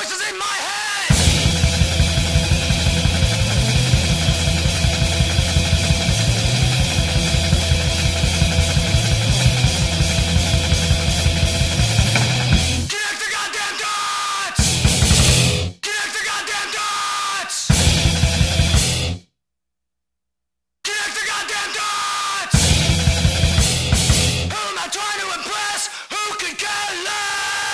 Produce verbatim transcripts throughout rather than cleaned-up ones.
voices in my head. Connect the goddamn dots. Connect the goddamn dots. Connect the goddamn dots. Who am I trying to impress? Who can care less?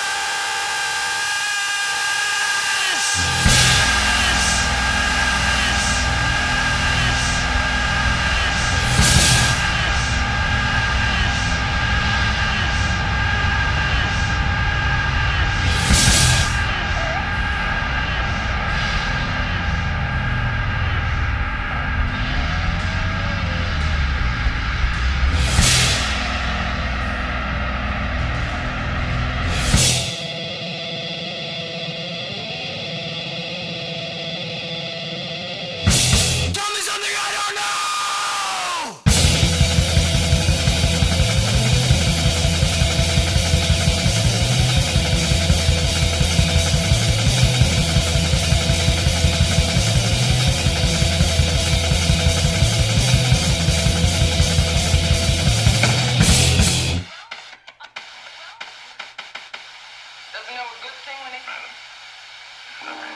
Tell me something I don't know! Doesn't know a good thing when he...